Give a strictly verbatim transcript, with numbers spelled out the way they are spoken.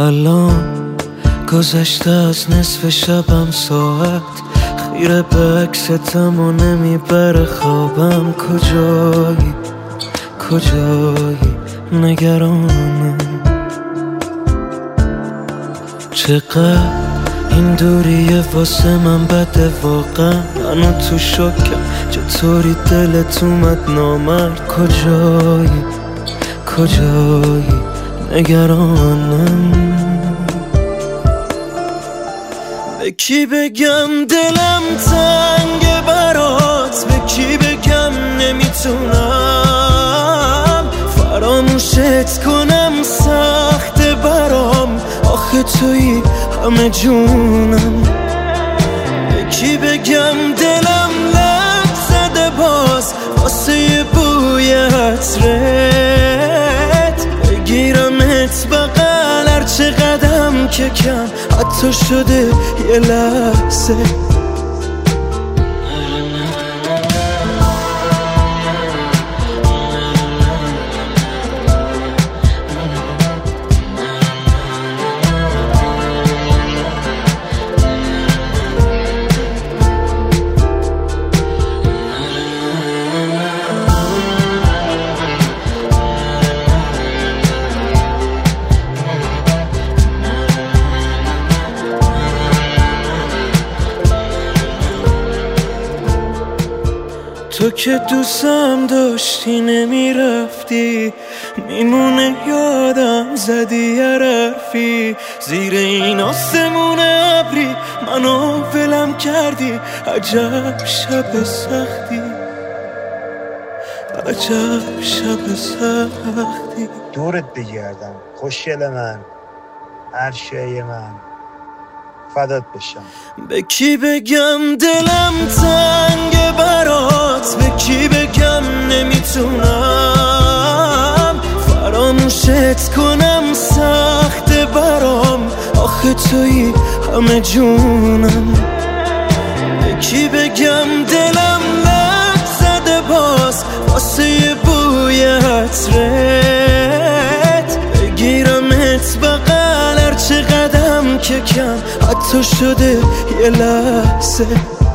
الان گذشته از نصف شبم ساعت، خیره به عکستم و نمیبره خوابم. کجایی کجایی نگرانم، چقدر این دوریه واسه من بده واقعا. منو تو شکم چطوری دلت اومد نامرد. کجایی کجایی نگرانم، به کی بگم دلم تنگ برات، به کی بگم نمیتونم فراموشت کنم، سخته برام آخه تویی همه جونم. به کی بگم دلم لب زده باز واسه یه بوی عطرت، بگیرمت بغل هر چه قدم که کم حتی شده یه لحظه. تو که دوستم داشتی نمیرفتی، میمونه یادم زدی یه حرفی، زیر این آسمون ابری منو ولم کردی. عجب شب سختی، عجب شب سختی. دورت بگردم خوشگل من، هر شای من، فدات بشم. به کی بگم دلم تنگ برات، به کی بگم نمیتونم فراموشت کنم، سخته برام آخه تویی همه جونم. به کی بگم دلم لب زده باز واسه یه بوی عطرت، بگیرمت بغل هر چه قدم که کم حتی شده یه لحظه.